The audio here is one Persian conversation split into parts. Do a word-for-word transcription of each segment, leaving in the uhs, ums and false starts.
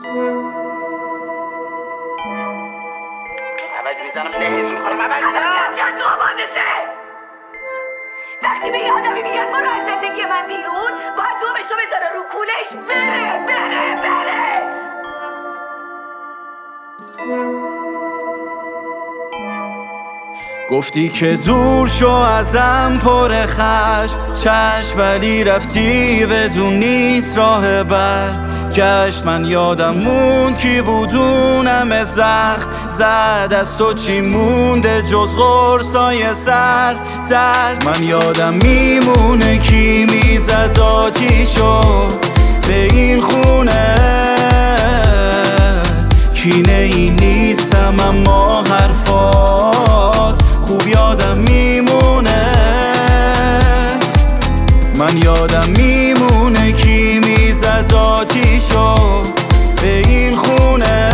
عوض میزنم لحظ میخورم عوض میزنم تو آبادته. وقتی به آدمی میگن برو از زندگی من بیرون، باید دومش رو بذاره رو کولش بره بره بره. گفتی که دور شو ازم پر خشم چشم، ولی رفتی بدون نیست راه بر گشت. من یادم مون کی بودونم زخم زد، از تو چی مونده جز غرصای سر درد. من یادم میمونه کی میزد آتیشو به این خونه، کینه این نیستم اما حرفات خوب یادم میمونه. من یادم میمونه کی میزد آتیشو به این خونه،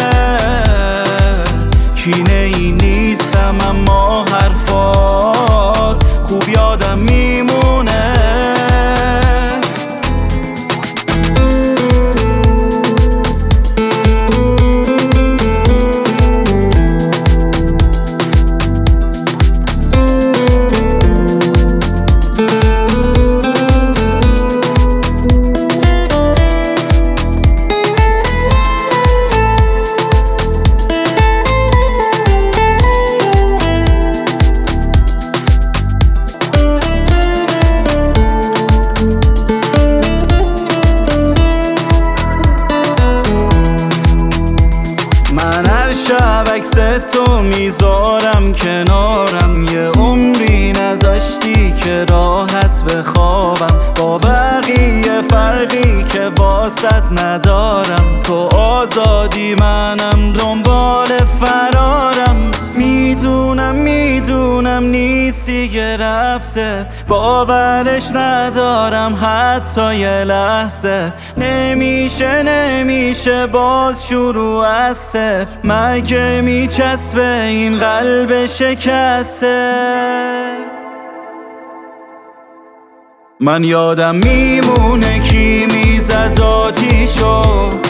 کینه این نیستم اما حرفات خوب یادم میمونه. شب عکس تو میذارم کنارم، یه عمری نذاشتی که راحت بخوابم. با بقیه فرقی که باست ندارم، تو آزادی منم دنبال فرارم. میدونم میدونم نیستی که رفته، باورش ندارم حتی یه لحظه. نمیشه نمیشه باز شروع از صفر، مگه میچسبه این قلب شکسته. من یادم میمونه کی میزد آتیشو